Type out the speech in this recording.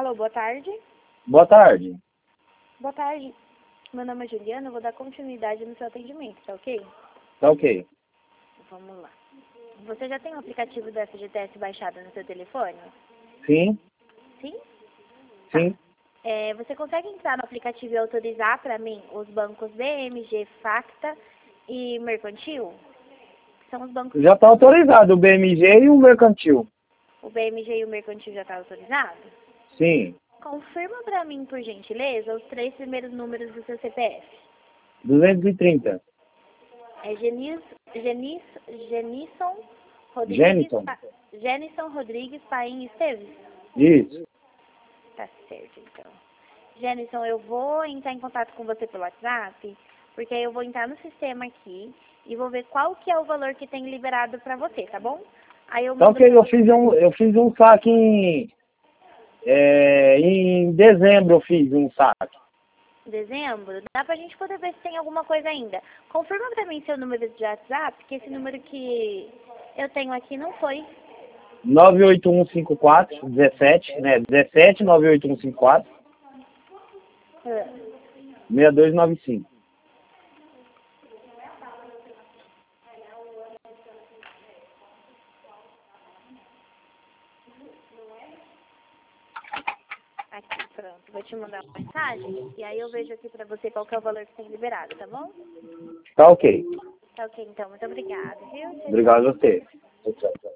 Alô, boa tarde. Boa tarde. Boa tarde. Meu nome é Juliana, eu vou dar continuidade no seu atendimento, tá ok? Tá ok. Vamos lá. Você já tem o aplicativo do FGTS baixado no seu telefone? Sim, Sim? sim. Você consegue entrar no aplicativo e autorizar para mim os bancos BMG, Facta e Mercantil? São os bancos Já que está estão... autorizado o BMG e o Mercantil. O BMG e o Mercantil já está autorizado? Sim. Confirma para mim, por gentileza, os 3 primeiros números do seu CPF. 230. É Genison Rodrigues, Jenison. Genison Rodrigues Paim Esteves? Isso. Tá certo, então. Genison, eu vou entrar em contato com você pelo WhatsApp, porque aí eu vou entrar no sistema aqui e vou ver qual que é o valor que tem liberado pra você, tá bom? Aí eu Tá mando ok, pra você. eu fiz um saque em dezembro, eu fiz um saque. Dezembro, dá pra gente poder ver se tem alguma coisa ainda. Confirma pra mim seu número de WhatsApp, que esse número que eu tenho aqui não foi. 98154 17, né? 17 98154 Ah, 6295. Aqui, pronto. Vou te mandar uma mensagem e aí eu vejo aqui pra você qual que é o valor que tem liberado, tá bom? Tá ok. Tá ok, então. Muito obrigada, viu? Tchau, tchau. Obrigado a você. Tchau, tchau.